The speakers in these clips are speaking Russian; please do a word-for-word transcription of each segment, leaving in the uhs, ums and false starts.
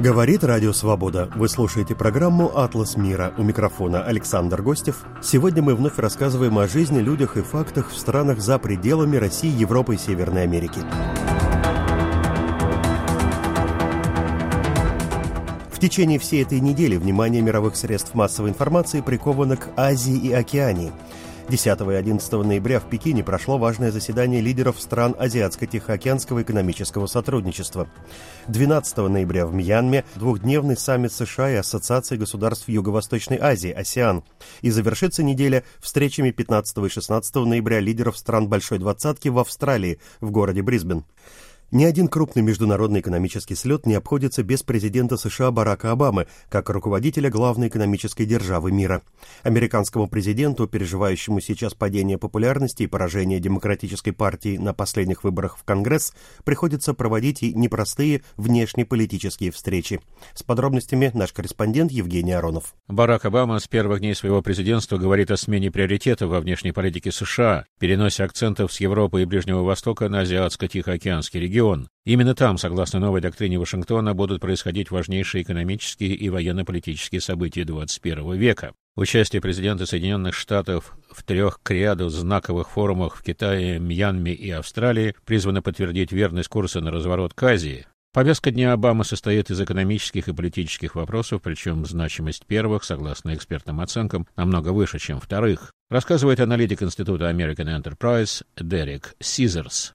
Говорит Радио Свобода. Вы слушаете программу «Атлас мира». У микрофона Александр Гостев. Сегодня мы вновь рассказываем о жизни, людях и фактах в странах за пределами России, Европы и Северной Америки. В течение всей этой недели внимание мировых средств массовой информации приковано к Азии и Океании. десятого и одиннадцатого ноября в Пекине прошло важное заседание лидеров стран Азиатско-Тихоокеанского экономического сотрудничества. двенадцатого ноября в Мьянме двухдневный саммит США и Ассоциации государств Юго-Восточной Азии (АСЕАН). И завершится неделя встречами пятнадцатого и шестнадцатого ноября лидеров стран Большой Двадцатки в Австралии, в городе Брисбен. Ни один крупный международный экономический слет не обходится без президента США Барака Обамы, как руководителя главной экономической державы мира. Американскому президенту, переживающему сейчас падение популярности и поражение демократической партии на последних выборах в Конгресс, приходится проводить и непростые внешнеполитические встречи. С подробностями наш корреспондент Евгений Аронов. Барак Обама с первых дней своего президентства говорит о смене приоритетов во внешней политике США, переносе акцентов с Европы и Ближнего Востока на Азиатско-Тихоокеанский регион. Именно там, согласно новой доктрине Вашингтона, будут происходить важнейшие экономические и военно-политические события двадцать первого века. Участие президента Соединенных Штатов в трех к ряду знаковых форумах в Китае, Мьянме и Австралии призвано подтвердить верность курса на разворот к Азии. Повестка дня Обамы состоит из экономических и политических вопросов, причем значимость первых, согласно экспертным оценкам, намного выше, чем вторых, рассказывает аналитик Института American Enterprise Дерек Сизерс.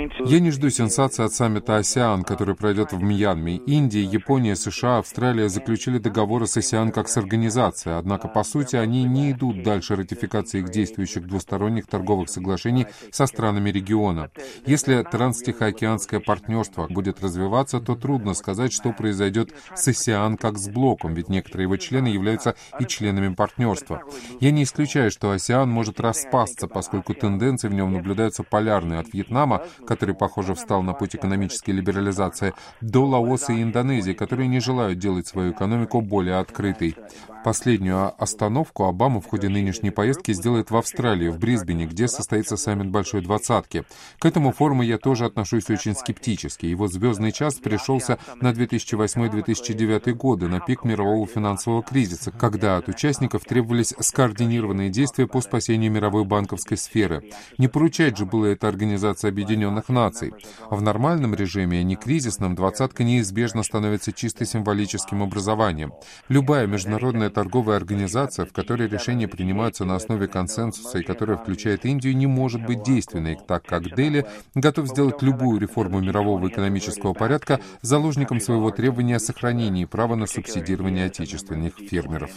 Я не жду сенсации от саммита АСЕАН, который пройдет в Мьянме. Индия, Япония, США, Австралия заключили договоры с АСЕАН как с организацией, однако, по сути, они не идут дальше ратификации их действующих двусторонних торговых соглашений со странами региона. Если транстихоокеанское партнерство будет развиваться, то трудно сказать, что произойдет с АСЕАН как с блоком, ведь некоторые его члены являются и членами партнерства. Я не исключаю, что АСЕАН может распасться, поскольку тенденции в нем наблюдаются полярные от Вьетнама, который, похоже, встал на путь экономической либерализации, до Лаоса и Индонезии, которые не желают делать свою экономику более открытой. Последнюю остановку Обама в ходе нынешней поездки сделает в Австралии, в Брисбене, где состоится саммит Большой Двадцатки. К этому форуму я тоже отношусь очень скептически. Его звездный час пришелся на две тысячи восьмой — две тысячи девятый годы, на пик мирового финансового кризиса, когда от участников требовались скоординированные действия по спасению мировой банковской сферы. Не поручать же было это Организации Объединенных Наций. В нормальном режиме, а не кризисном, двадцатка неизбежно становится чисто символическим образованием. Любая международная торговая организация, в которой решения принимаются на основе консенсуса и которая включает Индию, не может быть действенной, так как Дели готов сделать любую реформу мирового экономического порядка заложником своего требования о сохранении права на субсидирование отечественных фермеров.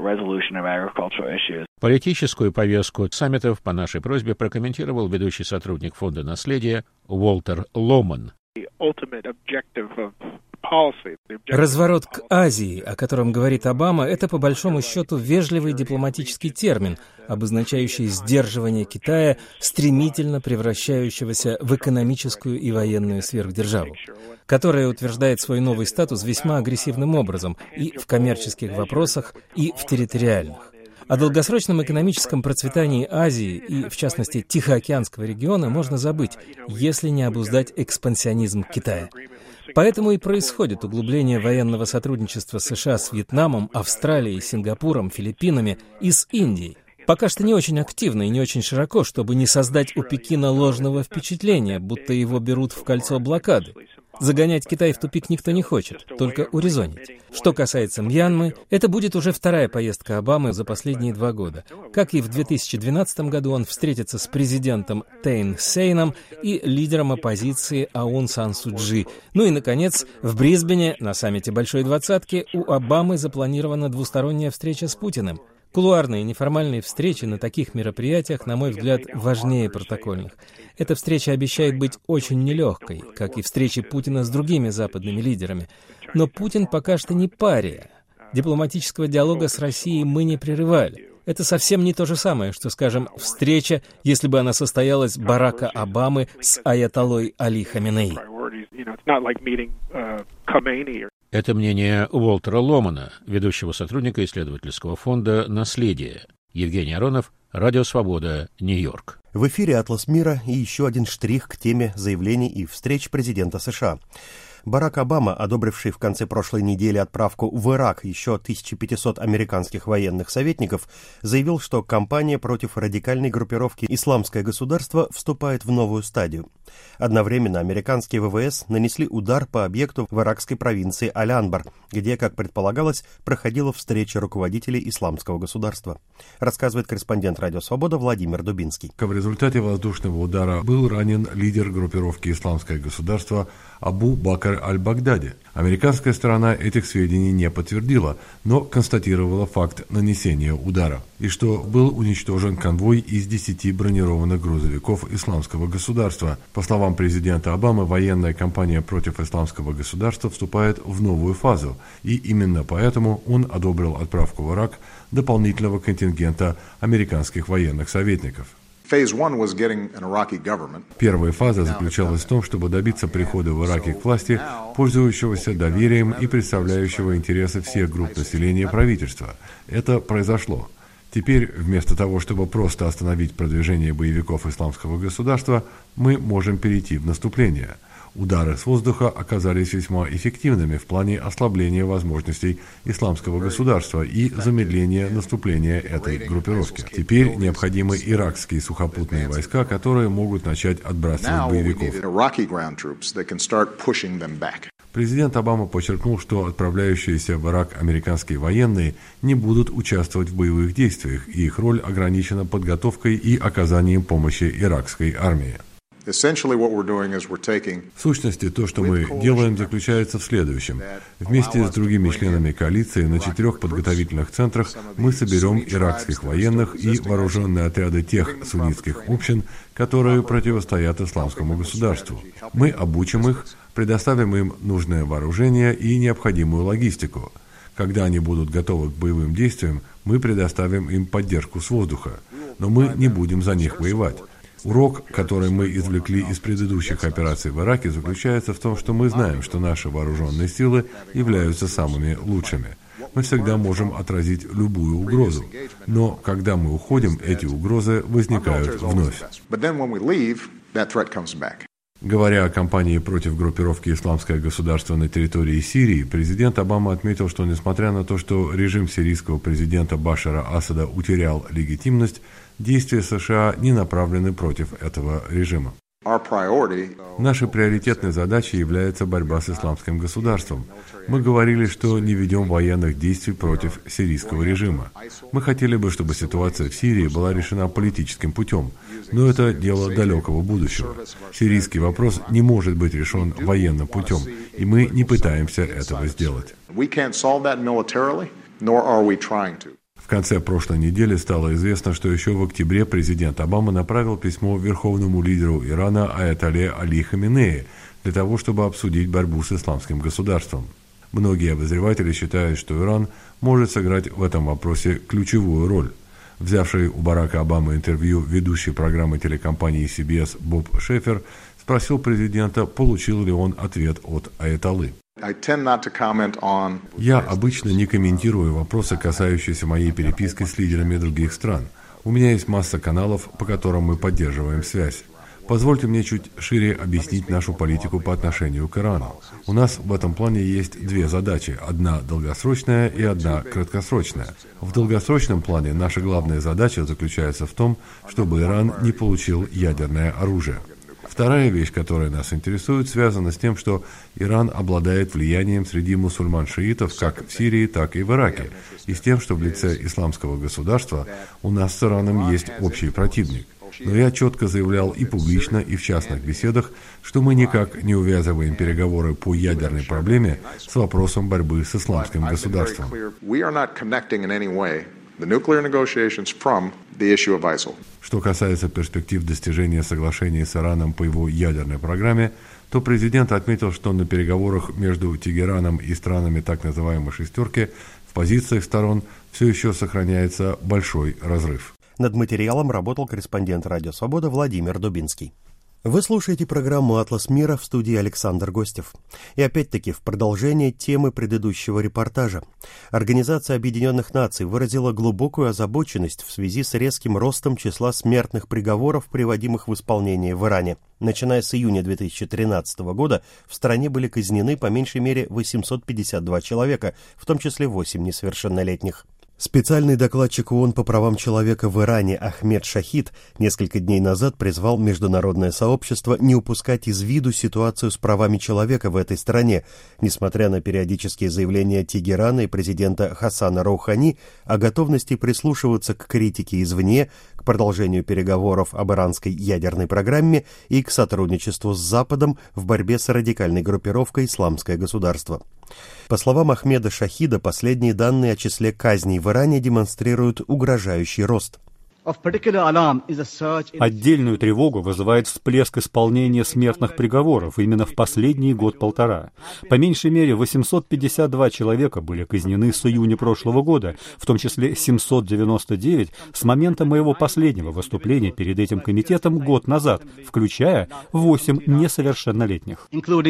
Политическую повестку саммитов по нашей просьбе прокомментировал ведущий сотрудник Фонда наследия Уолтер Ломан. Разворот к Азии, о котором говорит Обама, это по большому счету вежливый дипломатический термин, обозначающий сдерживание Китая, стремительно превращающегося в экономическую и военную сверхдержаву, которая утверждает свой новый статус весьма агрессивным образом и в коммерческих вопросах, и в территориальных. О долгосрочном экономическом процветании Азии и, в частности, Тихоокеанского региона можно забыть, если не обуздать экспансионизм Китая. Поэтому и происходит углубление военного сотрудничества США с Вьетнамом, Австралией, Сингапуром, Филиппинами и с Индией. Пока что не очень активно и не очень широко, чтобы не создать у Пекина ложного впечатления, будто его берут в кольцо блокады. Загонять Китай в тупик никто не хочет, только урезонить. Что касается Мьянмы, это будет уже вторая поездка Обамы за последние два года. Как и в две тысячи двенадцатом году, он встретится с президентом Тейн Сейном и лидером оппозиции Аун Сан Су Чжи. Ну и, наконец, в Брисбене на саммите Большой Двадцатки у Обамы запланирована двусторонняя встреча с Путиным. Кулуарные неформальные встречи на таких мероприятиях, на мой взгляд, важнее протокольных. Эта встреча обещает быть очень нелегкой, как и встречи Путина с другими западными лидерами. Но Путин пока что не пария. Дипломатического диалога с Россией мы не прерывали. Это совсем не то же самое, что, скажем, встреча, если бы она состоялась Барака Обамы с аятоллой Али Хаменеи. Это мнение Уолтера Ломана, ведущего сотрудника исследовательского фонда «Наследие». Евгений Аронов, Радио Свобода, Нью-Йорк. В эфире «Атлас мира» и еще один штрих к теме заявлений и встреч президента США. Барак Обама, одобривший в конце прошлой недели отправку в Ирак еще тысяча пятьсот американских военных советников, заявил, что кампания против радикальной группировки «Исламское государство» вступает в новую стадию. Одновременно американские ВВС нанесли удар по объекту в иракской провинции Аль-Анбар, где, как предполагалось, проходила встреча руководителей «Исламского государства». Рассказывает корреспондент «Радио Свобода» Владимир Дубинский. В результате воздушного удара был ранен лидер группировки «Исламское государство» Абу Бакр аль-Багдади. Американская сторона этих сведений не подтвердила, но констатировала факт нанесения удара, и что был уничтожен конвой из десяти бронированных грузовиков «Исламского государства». По словам президента Обамы, военная кампания против «Исламского государства» вступает в новую фазу, и именно поэтому он одобрил отправку в Ирак дополнительного контингента американских военных советников. Первая фаза заключалась в том, чтобы добиться прихода в Ираке к власти, пользующегося доверием и представляющего интересы всех групп населения правительства. Это произошло. Теперь, вместо того, чтобы просто остановить продвижение боевиков «Исламского государства», мы можем перейти в наступление. Удары с воздуха оказались весьма эффективными в плане ослабления возможностей «Исламского государства» и замедления наступления этой группировки. Теперь необходимы иракские сухопутные войска, которые могут начать отбрасывать боевиков. Президент Обама подчеркнул, что отправляющиеся в Ирак американские военные не будут участвовать в боевых действиях, и их роль ограничена подготовкой и оказанием помощи иракской армии. В сущности, то, что мы делаем, заключается в следующем. Вместе с другими членами коалиции на четырех подготовительных центрах мы соберем иракских военных и вооруженные отряды тех суннитских общин, которые противостоят «Исламскому государству». Мы обучим их, предоставим им нужное вооружение и необходимую логистику. Когда они будут готовы к боевым действиям, мы предоставим им поддержку с воздуха. Но мы не будем за них воевать. Урок, который мы извлекли из предыдущих операций в Ираке, заключается в том, что мы знаем, что наши вооруженные силы являются самыми лучшими. Мы всегда можем отразить любую угрозу, но когда мы уходим, эти угрозы возникают вновь. Говоря о кампании против группировки «Исламское государство» на территории Сирии, президент Обама отметил, что несмотря на то, что режим сирийского президента Башара Асада утерял легитимность, действия США не направлены против этого режима. Нашей приоритетной задачей является борьба с исламским государством. Мы говорили, что не ведем военных действий против сирийского режима. Мы хотели бы, чтобы ситуация в Сирии была решена политическим путем, но это дело далекого будущего. Сирийский вопрос не может быть решен военным путем, и мы не пытаемся этого сделать. В конце прошлой недели стало известно, что еще в октябре президент Обама направил письмо верховному лидеру Ирана Аятолле Али Хаминеи для того, чтобы обсудить борьбу с исламским государством. Многие обозреватели считают, что Иран может сыграть в этом вопросе ключевую роль. Взявший у Барака Обамы интервью ведущий программы телекомпании си би эс Боб Шефер спросил президента, получил ли он ответ от Аятоллы. Я обычно не комментирую вопросы, касающиеся моей переписки с лидерами других стран. У меня есть масса каналов, по которым мы поддерживаем связь. Позвольте мне чуть шире объяснить нашу политику по отношению к Ирану. У нас в этом плане есть две задачи. Одна долгосрочная и одна краткосрочная. В долгосрочном плане наша главная задача заключается в том, чтобы Иран не получил ядерное оружие. Вторая вещь, которая нас интересует, связана с тем, что Иран обладает влиянием среди мусульман-шиитов как в Сирии, так и в Ираке, и с тем, что в лице исламского государства у нас с Ираном есть общий противник. Но я четко заявлял и публично, и в частных беседах, что мы никак не увязываем переговоры по ядерной проблеме с вопросом борьбы с исламским государством. Что касается перспектив достижения соглашения с Ираном по его ядерной программе, то президент отметил, что на переговорах между Тегераном и странами так называемой «шестерки» в позициях сторон все еще сохраняется большой разрыв. Над материалом работал корреспондент «Радио Свобода» Владимир Дубинский. Вы слушаете программу «Атлас мира», в студии Александр Гостев. И опять-таки в продолжение темы предыдущего репортажа. Организация Объединенных Наций выразила глубокую озабоченность в связи с резким ростом числа смертных приговоров, приводимых в исполнение в Иране. Начиная с июня две тысячи тринадцатого года в стране были казнены по меньшей мере восемьсот пятьдесят два человека, в том числе восемь несовершеннолетних. Специальный докладчик ООН по правам человека в Иране Ахмед Шахид несколько дней назад призвал международное сообщество не упускать из виду ситуацию с правами человека в этой стране, несмотря на периодические заявления Тегерана и президента Хасана Роухани о готовности прислушиваться к критике извне, к продолжению переговоров об иранской ядерной программе и к сотрудничеству с Западом в борьбе с радикальной группировкой «Исламское государство». По словам Ахмеда Шахида, последние данные о числе казней в Иране демонстрируют угрожающий рост. Отдельную тревогу вызывает всплеск исполнения смертных приговоров именно в последний год-полтора. По меньшей мере восемьсот пятьдесят два человека были казнены с июня прошлого года, в том числе семьсот девяносто девять с момента моего последнего выступления перед этим комитетом год назад, включая восемь несовершеннолетних.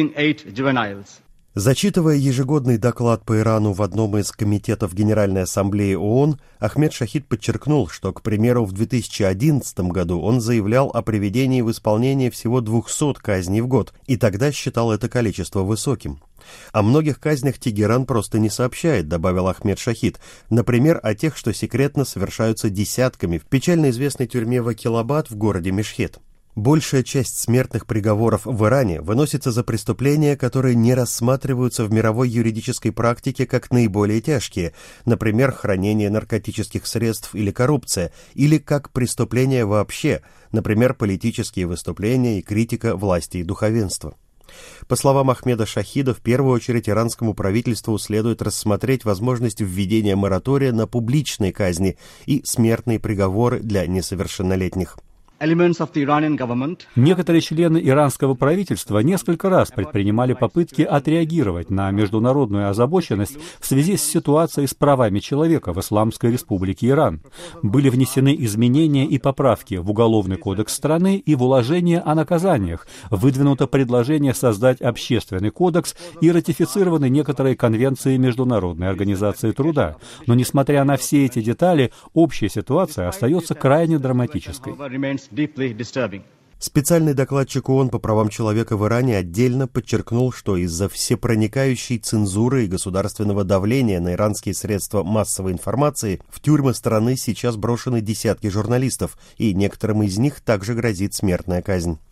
Зачитывая ежегодный доклад по Ирану в одном из комитетов Генеральной Ассамблеи ООН, Ахмед Шахид подчеркнул, что, к примеру, в две тысячи одиннадцатом году он заявлял о приведении в исполнение всего двухсот казней в год, и тогда считал это количество высоким. О многих казнях Тегеран просто не сообщает, добавил Ахмед Шахид, например, о тех, что секретно совершаются десятками в печально известной тюрьме Вакилабад в городе Мешхед. Большая часть смертных приговоров в Иране выносится за преступления, которые не рассматриваются в мировой юридической практике как наиболее тяжкие, например, хранение наркотических средств или коррупция, или как преступления вообще, например, политические выступления и критика власти и духовенства. По словам Ахмеда Шахида, в первую очередь иранскому правительству следует рассмотреть возможность введения моратория на публичные казни и смертные приговоры для несовершеннолетних. Некоторые члены иранского правительства несколько раз предпринимали попытки отреагировать на международную озабоченность в связи с ситуацией с правами человека в Исламской Республике Иран. Были внесены изменения и поправки в Уголовный кодекс страны и в уложение о наказаниях, выдвинуто предложение создать общественный кодекс и ратифицированы некоторые конвенции Международной организации труда. Но, несмотря на все эти детали, общая ситуация остается крайне драматической. Специальный докладчик ООН по правам человека в Иране отдельно подчеркнул, что из-за всепроникающей цензуры и государственного давления на иранские средства массовой информации в тюрьмы страны сейчас брошены десятки журналистов, и некоторым из них также грозит смертная казнь.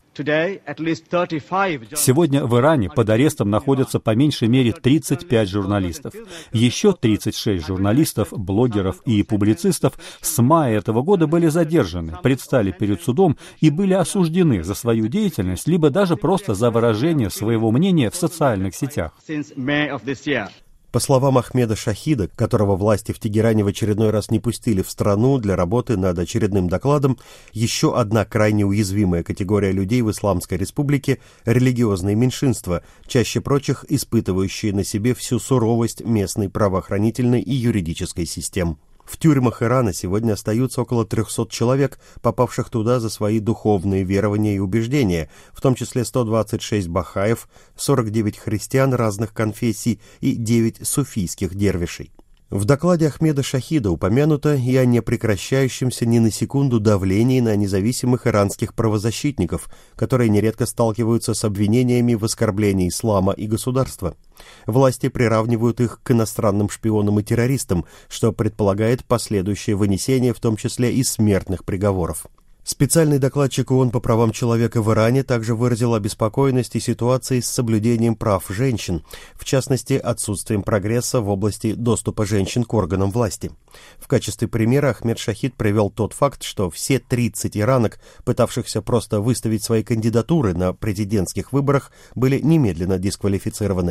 Сегодня в Иране под арестом находятся по меньшей мере тридцать пять журналистов. Еще тридцать шесть журналистов, блогеров и публицистов с мая этого года были задержаны, предстали перед судом и были осуждены за свою деятельность, либо даже просто за выражение своего мнения в социальных сетях. По словам Ахмеда Шахида, которого власти в Тегеране в очередной раз не пустили в страну для работы над очередным докладом, еще одна крайне уязвимая категория людей в Исламской Республике – религиозные меньшинства, чаще прочих испытывающие на себе всю суровость местной правоохранительной и юридической систем. В тюрьмах Ирана сегодня остаются около трехсот человек, попавших туда за свои духовные верования и убеждения, в том числе сто двадцать шесть бахаев, сорок девять христиан разных конфессий и девять суфийских дервишей. В докладе Ахмеда Шахида упомянуто и о непрекращающемся ни на секунду давлении на независимых иранских правозащитников, которые нередко сталкиваются с обвинениями в оскорблении ислама и государства. Власти приравнивают их к иностранным шпионам и террористам, что предполагает последующее вынесение, в том числе и смертных приговоров. Специальный докладчик ООН по правам человека в Иране также выразил обеспокоенность и ситуацией с соблюдением прав женщин, в частности, отсутствием прогресса в области доступа женщин к органам власти. В качестве примера Ахмед Шахид привел тот факт, что все тридцать иранок, пытавшихся просто выставить свои кандидатуры на президентских выборах, были немедленно дисквалифицированы.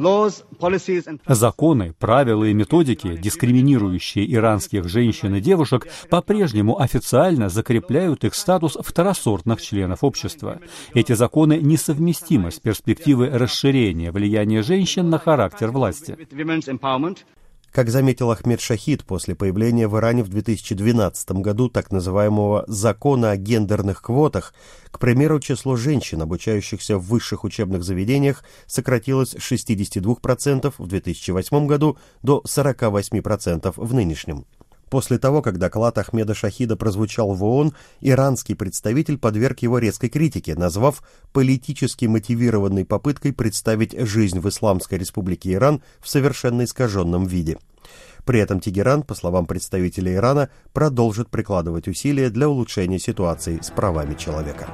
Законы, правила и методики, дискриминирующие иранских женщин и девушек, по-прежнему официально закрепляют их статус второсортных членов общества. Эти законы несовместимы с перспективой расширения влияния женщин на характер власти. Как заметил Ахмед Шахид, после появления в Иране в две тысячи двенадцатом году так называемого «закона о гендерных квотах», к примеру, число женщин, обучающихся в высших учебных заведениях, сократилось с шестидесяти двух процентов в две тысячи восьмом году до сорока восьми процентов в нынешнем. После того, как доклад Ахмеда Шахида прозвучал в ООН, иранский представитель подверг его резкой критике, назвав политически мотивированной попыткой представить жизнь в Исламской Республике Иран в совершенно искаженном виде. При этом Тегеран, по словам представителя Ирана, продолжит прикладывать усилия для улучшения ситуации с правами человека.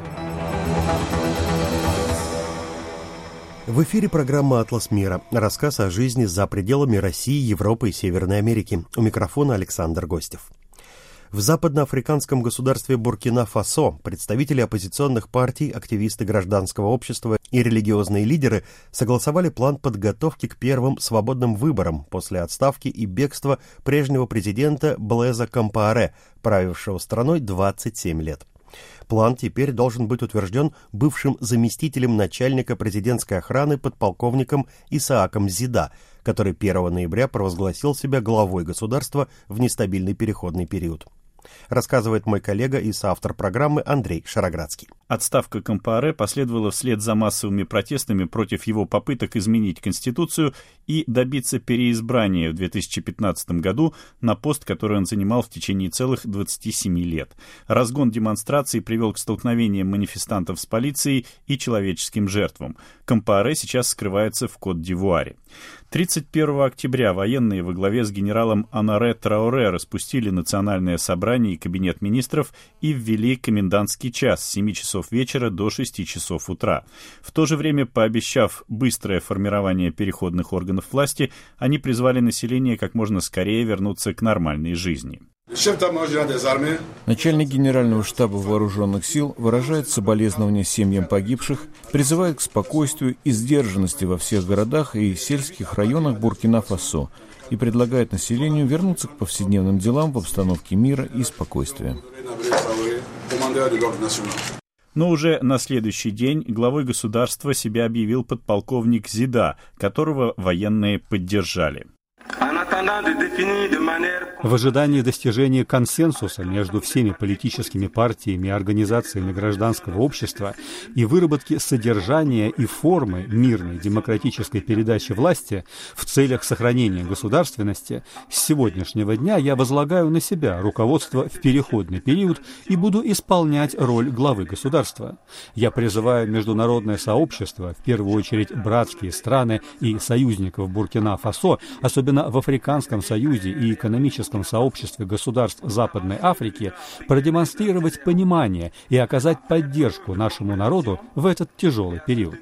В эфире программа «Атлас мира». Рассказ о жизни за пределами России, Европы и Северной Америки. У микрофона Александр Гостев. В западноафриканском государстве Буркина-Фасо представители оппозиционных партий, активисты гражданского общества и религиозные лидеры согласовали план подготовки к первым свободным выборам после отставки и бегства прежнего президента Блеза Кампааре, правившего страной двадцать семь лет. План теперь должен быть утвержден бывшим заместителем начальника президентской охраны подполковником Исааком Зида, который первого ноября провозгласил себя главой государства в нестабильный переходный период. Рассказывает мой коллега и соавтор программы Андрей Шароградский. Отставка Кампааре последовала вслед за массовыми протестами против его попыток изменить Конституцию и добиться переизбрания в две тысячи пятнадцатом году на пост, который он занимал в течение целых двадцати семи лет. Разгон демонстраций привел к столкновениям манифестантов с полицией и человеческим жертвам. Кампааре сейчас скрывается в Кот-д'Ивуаре. тридцать первого октября военные во главе с генералом Анаре Трауре распустили национальное собрание и кабинет министров и ввели комендантский час с семи часов вечера до шести часов утра. В то же время, пообещав быстрое формирование переходных органов власти, они призвали население как можно скорее вернуться к нормальной жизни. Начальник Генерального штаба Вооруженных сил выражает соболезнования семьям погибших, призывает к спокойствию и сдержанности во всех городах и сельских районах Буркина-Фасо и предлагает населению вернуться к повседневным делам в обстановке мира и спокойствия. Но уже на следующий день главой государства себя объявил подполковник Зида, которого военные поддержали. В ожидании достижения консенсуса между всеми политическими партиями и организациями гражданского общества и выработки содержания и формы мирной демократической передачи власти в целях сохранения государственности, с сегодняшнего дня я возлагаю на себя руководство в переходный период и буду исполнять роль главы государства. Я призываю международное сообщество, в первую очередь братские страны и союзников Буркина-Фасо, особенно в Африканском союзе и экономическом сообществе государств Западной Африки, продемонстрировать понимание и оказать поддержку нашему народу в этот тяжелый период.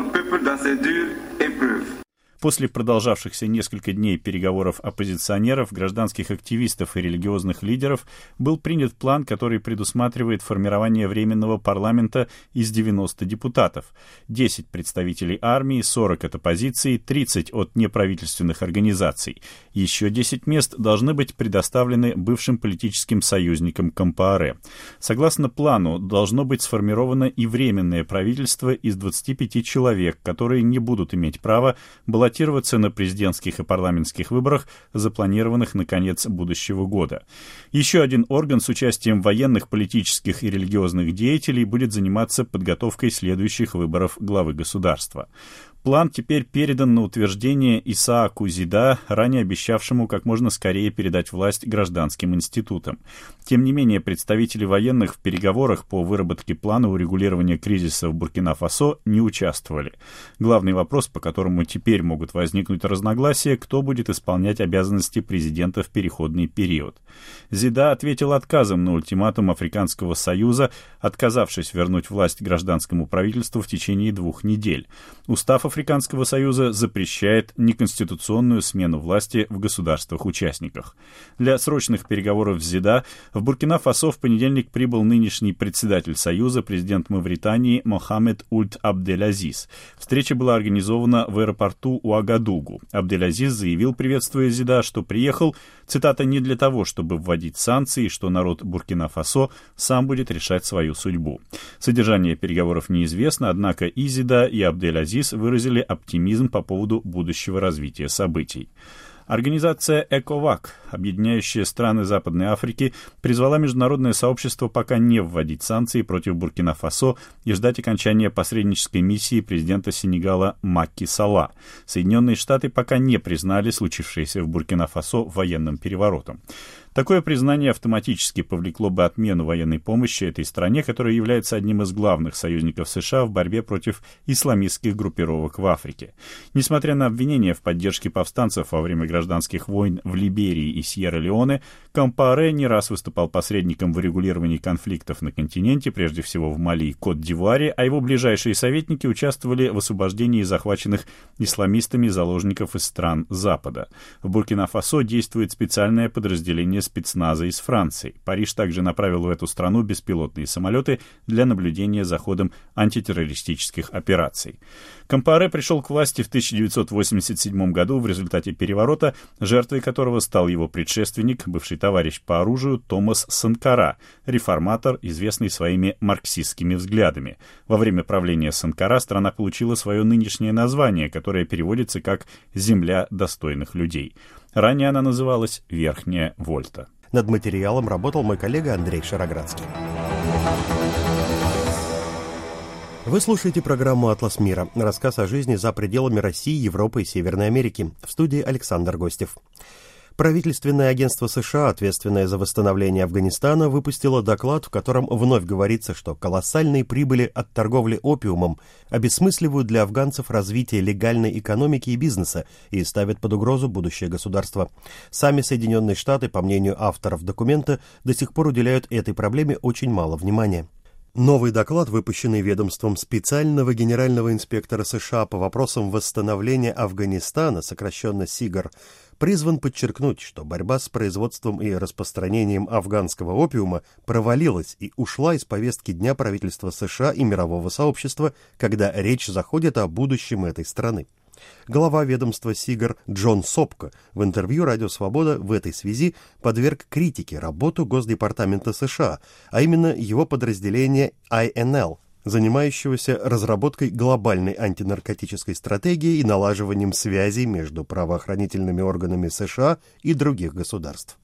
После продолжавшихся несколько дней переговоров оппозиционеров, гражданских активистов и религиозных лидеров был принят план, который предусматривает формирование временного парламента из девяноста депутатов, десять представителей армии, сорок от оппозиции, тридцать от неправительственных организаций. Еще десять мест должны быть предоставлены бывшим политическим союзникам Кампааре. Согласно плану, должно быть сформировано и временное правительство из двадцати пяти человек, которые не будут иметь права баллотироваться на президентских и парламентских выборах, запланированных на конец будущего года. Еще один орган с участием военных, политических и религиозных деятелей будет заниматься подготовкой следующих выборов главы государства. План теперь передан на утверждение Исааку Зида, ранее обещавшему как можно скорее передать власть гражданским институтам. Тем не менее, представители военных в переговорах по выработке плана урегулирования кризиса в Буркина-Фасо не участвовали. Главный вопрос, по которому теперь могут возникнуть разногласия, кто будет исполнять обязанности президента в переходный период. Зида ответил отказом на ультиматум Африканского союза, отказавшись вернуть власть гражданскому правительству в течение двух недель. Устав Африканского союза запрещает неконституционную смену власти в государствах-участниках. Для срочных переговоров с Зида в Буркина-Фасо в понедельник прибыл нынешний председатель Союза, президент Мавритании Мохаммед Ульт Абдель-Азиз. Встреча была организована в аэропорту Уагадугу. Абдель-Азиз заявил, приветствуя Зида, что приехал, цитата, не для того, чтобы вводить санкции, что народ Буркина-Фасо сам будет решать свою судьбу. Содержание переговоров неизвестно, однако и Зида, и Абдель-Азиз выразили оптимизм по поводу будущего развития событий. Организация ЭКОВАК, объединяющая страны Западной Африки, призвала международное сообщество пока не вводить санкции против Буркина-Фасо и ждать окончания посреднической миссии президента Сенегала Макки Салла. Соединенные Штаты пока не признали случившееся в Буркина-Фасо военным переворотом. Такое признание автоматически повлекло бы отмену военной помощи этой стране, которая является одним из главных союзников США в борьбе против исламистских группировок в Африке. Несмотря на обвинения в поддержке повстанцев во время гражданских войн в Либерии и Сьерра-Леоне, Компаре не раз выступал посредником в урегулировании конфликтов на континенте, прежде всего в Мали и Кот-д'Ивуаре, а его ближайшие советники участвовали в освобождении захваченных исламистами заложников из стран Запада. В Буркина-Фасо действует специальное подразделение спецназа из Франции. Париж также направил в эту страну беспилотные самолеты для наблюдения за ходом антитеррористических операций. Компаре пришел к власти в тысяча девятьсот восемьдесят седьмом году в результате переворота, жертвой которого стал его предшественник, бывший товарищ по оружию Томас Санкара, реформатор, известный своими марксистскими взглядами. Во время правления Санкара страна получила свое нынешнее название, которое переводится как «Земля достойных людей». Ранее она называлась «Верхняя Вольта». Над материалом работал мой коллега Андрей Шароградский. Вы слушаете программу «Атлас мира». Рассказ о жизни за пределами России, Европы и Северной Америки. В студии Александр Гостев. Правительственное агентство США, ответственное за восстановление Афганистана, выпустило доклад, в котором вновь говорится, что колоссальные прибыли от торговли опиумом обесмысливают для афганцев развитие легальной экономики и бизнеса и ставят под угрозу будущее государства. Сами Соединенные Штаты, по мнению авторов документа, до сих пор уделяют этой проблеме очень мало внимания. Новый доклад, выпущенный ведомством специального генерального инспектора США по вопросам восстановления Афганистана, сокращенно СИГАР, призван подчеркнуть, что борьба с производством и распространением афганского опиума провалилась и ушла из повестки дня правительства США и мирового сообщества, когда речь заходит о будущем этой страны. Глава ведомства СИГАР Джон Сопко в интервью «Радио Свобода» в этой связи подверг критике работу Госдепартамента США, а именно его подразделения ай эн эл, занимающегося разработкой глобальной антинаркотической стратегии и налаживанием связей между правоохранительными органами США и других государств.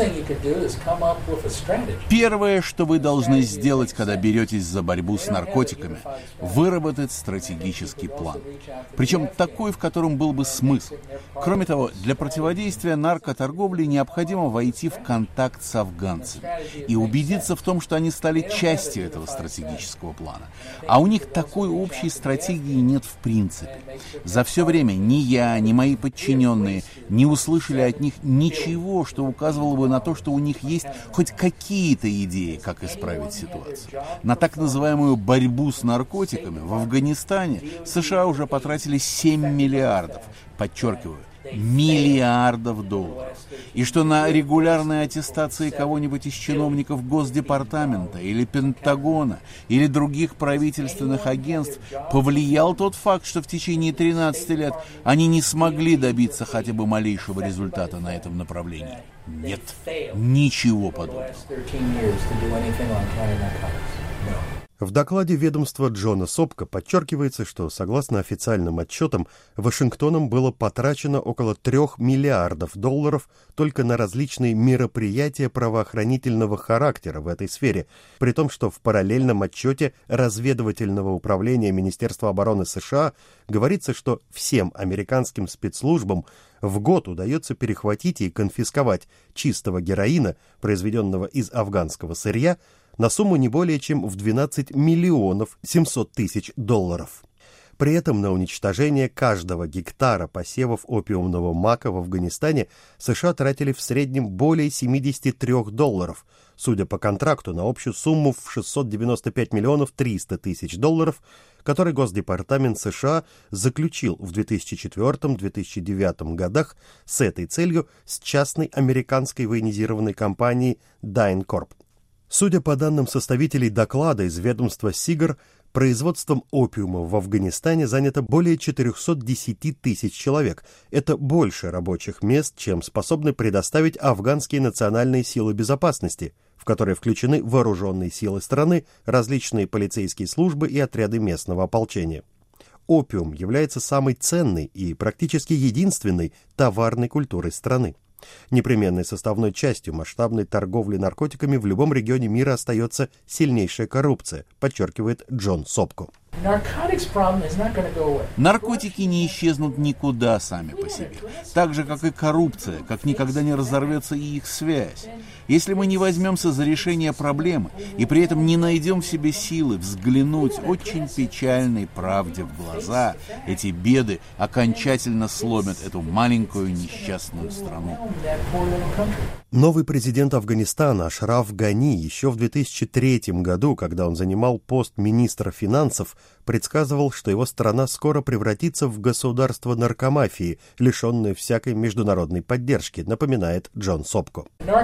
Первое, что вы должны сделать, когда беретесь за борьбу с наркотиками, выработать стратегический план. Причем такой, в котором был бы смысл. Кроме того, для противодействия наркоторговле необходимо войти в контакт с афганцами и убедиться в том, что они стали частью этого стратегического плана. А у них такой общей стратегии нет в принципе. За все время ни я, ни мои подчиненные не услышали от них ничего, что указывало бы на то, что у них есть хоть какие-то идеи, как исправить ситуацию. На так называемую борьбу с наркотиками в Афганистане США уже потратили семь миллиардов, подчеркиваю, миллиардов долларов. И что на регулярной аттестации кого-нибудь из чиновников Госдепартамента или Пентагона или других правительственных агентств повлиял тот факт, что в течение тринадцати лет они не смогли добиться хотя бы малейшего результата на этом направлении. Нет, ничего подобного. В докладе ведомства Джона Сопко подчеркивается, что, согласно официальным отчетам, Вашингтоном было потрачено около трех миллиардов долларов только на различные мероприятия правоохранительного характера в этой сфере, при том, что в параллельном отчете разведывательного управления Министерства обороны США говорится, что всем американским спецслужбам в год удается перехватить и конфисковать чистого героина, произведенного из афганского сырья, на сумму не более чем в двенадцать миллионов семьсот тысяч долларов. При этом на уничтожение каждого гектара посевов опиумного мака в Афганистане США тратили в среднем более семьдесят три долларов, судя по контракту на общую сумму в шестьсот девяносто пять миллионов триста тысяч долларов, который Госдепартамент США заключил в две тысячи четвёртом — две тысячи девятом годах с этой целью с частной американской военизированной компанией DynCorp. Судя по данным составителей доклада из ведомства СИГАР, производством опиума в Афганистане занято более четыреста десять тысяч человек. Это больше рабочих мест, чем способны предоставить афганские национальные силы безопасности, в которые включены вооруженные силы страны, различные полицейские службы и отряды местного ополчения. опиум является самой ценной и практически единственной товарной культурой страны. Непременной составной частью масштабной торговли наркотиками в любом регионе мира остается сильнейшая коррупция, подчеркивает Джон Сопко. Наркотики не исчезнут никуда сами по себе, так же, как и коррупция, как никогда не разорвется и их связь. Если мы не возьмемся за решение проблемы и при этом не найдем в себе силы взглянуть очень печальной правде в глаза, эти беды окончательно сломят эту маленькую несчастную страну. Новый президент Афганистана Ашраф Гани еще в две тысячи третьем году, когда он занимал пост министра финансов, предсказывал, что его страна скоро превратится в государство наркомафии, лишенное всякой международной поддержки, напоминает Джон Сопко.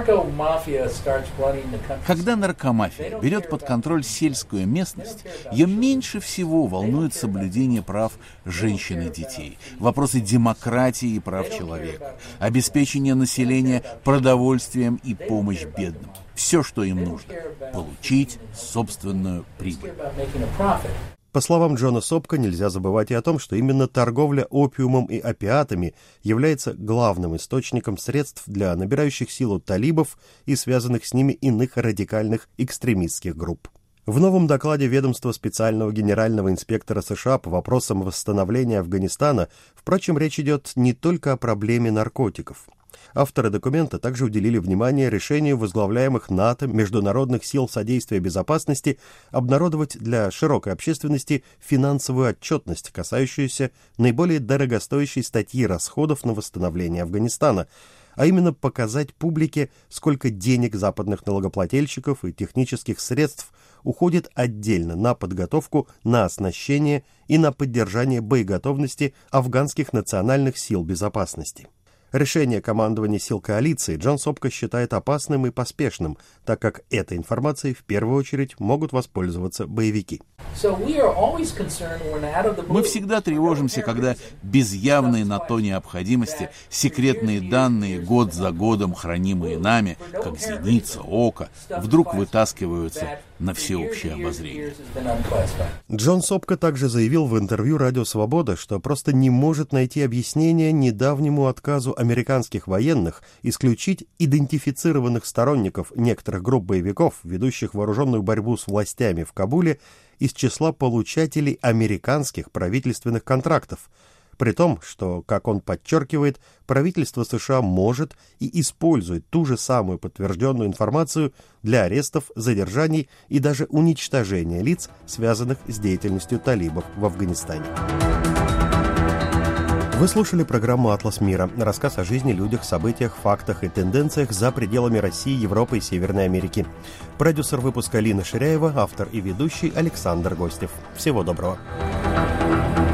Когда наркомафия берет под контроль сельскую местность, ее меньше всего волнует соблюдение прав женщин и детей, вопросы демократии и прав человека, обеспечение населения продовольствием и помощь бедным. Все, что им нужно – получить собственную прибыль. По словам Джона Сопко, нельзя забывать и о том, что именно торговля опиумом и опиатами является главным источником средств для набирающих силу талибов и связанных с ними иных радикальных экстремистских групп. В новом докладе ведомства специального генерального инспектора США по вопросам восстановления Афганистана, впрочем, речь идет не только о проблеме наркотиков. Авторы документа также уделили внимание решению возглавляемых НАТО международных сил содействия безопасности обнародовать для широкой общественности финансовую отчетность, касающуюся наиболее дорогостоящей статьи расходов на восстановление Афганистана, а именно показать публике, сколько денег западных налогоплательщиков и технических средств уходит отдельно на подготовку, на оснащение и на поддержание боеготовности афганских национальных сил безопасности. Решение командования сил коалиции Джон Сопко считает опасным и поспешным, так как этой информацией в первую очередь могут воспользоваться боевики. Мы всегда тревожимся, когда без явной на то необходимости секретные данные, год за годом хранимые нами, как зеница ока, вдруг вытаскиваются на всеобщее обозрение. Джон Сопко также заявил в интервью «Радио Свобода», что просто не может найти объяснение недавнему отказу американских военных исключить идентифицированных сторонников некоторых групп боевиков, ведущих вооруженную борьбу с властями в Кабуле, из числа получателей американских правительственных контрактов, при том, что, как он подчеркивает, правительство США может и использует ту же самую подтвержденную информацию для арестов, задержаний и даже уничтожения лиц, связанных с деятельностью талибов в Афганистане. Вы слушали программу «Атлас мира», рассказ о жизни, людях, событиях, фактах и тенденциях за пределами России, Европы и Северной Америки. Продюсер выпуска Лина Ширяева, автор и ведущий Александр Гостев. Всего доброго.